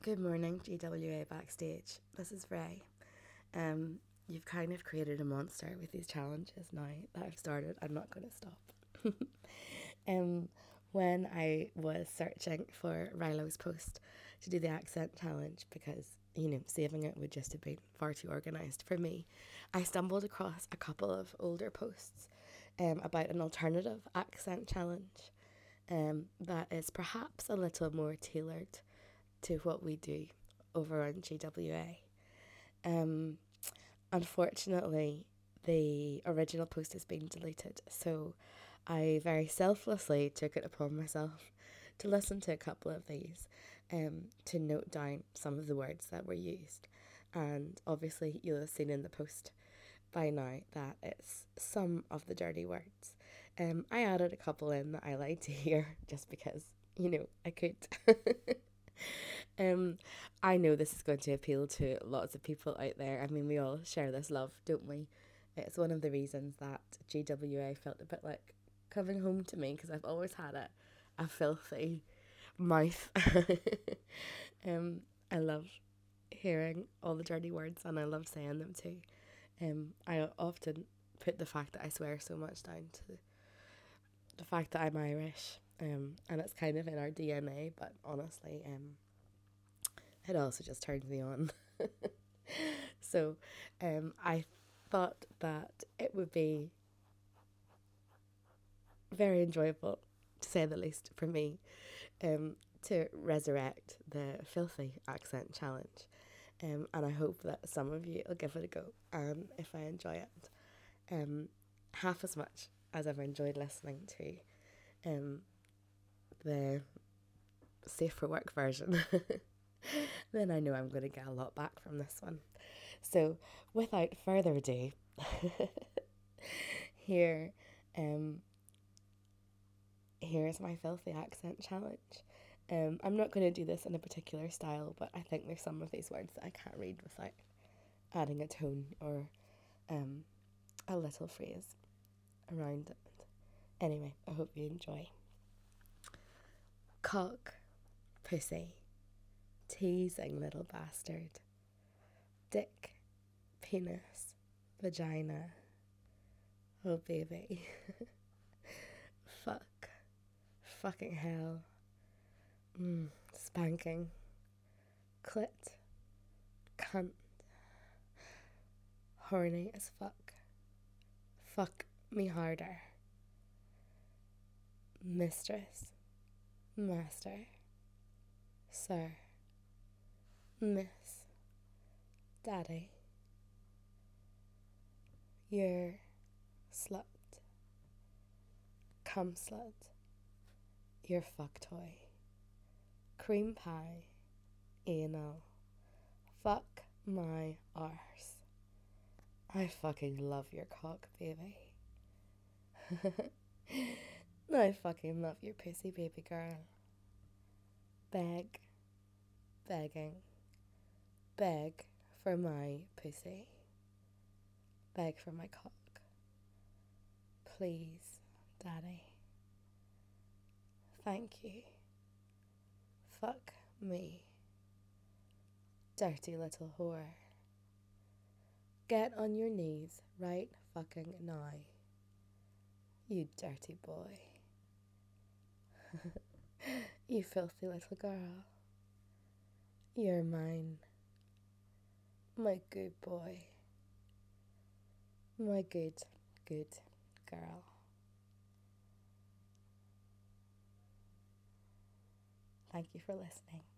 Good morning, GWA Backstage. This is Ray. You've kind of created a monster with these challenges now that I've started. I'm not going to stop. um, when I was searching for Rilo's post to do the accent challenge, because, saving it would just have been far too organised for me, I stumbled across a couple of older posts about an alternative accent challenge that is perhaps a little more tailored to what we do over on GWA. Um, Unfortunately, the original post has been deleted, so I very selflessly took it upon myself to listen to a couple of these to note down some of the words that were used. And obviously, you'll have seen in the post by now that it's some of the dirty words. I added a couple in that I like to hear just because, I could. Um, I know this is going to appeal to lots of people out there. I mean, we all share this love, don't we? It's one of the reasons that GWA felt a bit like coming home to me because I've always had a filthy mouth. I love hearing all the dirty words and I love saying them too. I often put the fact that I swear so much down to the fact that I'm Irish. And it's kind of in our DNA, but honestly, it also just turns me on. So I thought that it would be very enjoyable, to say the least, for me to resurrect the filthy accent challenge. And I hope that some of you will give it a go. And if I enjoy it half as much as I've enjoyed listening to the safe for work version, then I know I'm going to get a lot back from this one. So, without further ado, here, here's my filthy accent challenge. I'm not going to do this in a particular style, but I think there's some of these words that I can't read without adding a tone or a little phrase around it. Anyway, I hope you enjoy. Cock, pussy, teasing little bastard. Dick, penis, vagina, oh baby. Fuck, fucking hell. Spanking, clit, cunt, horny as fuck. Fuck me harder. Mistress, master, sir, miss, daddy. You're slut, cum slut, your fuck toy, cream pie, anal, fuck my arse. I fucking love your cock, baby. I fucking love your pussy, baby girl. Beg, begging, beg for my pussy. Beg for my cock. Please, daddy. Thank you. Fuck me. Dirty little whore. Get on your knees right fucking now. You dirty boy. You filthy little girl. You're mine. My good boy. My good, good girl. Thank you for listening.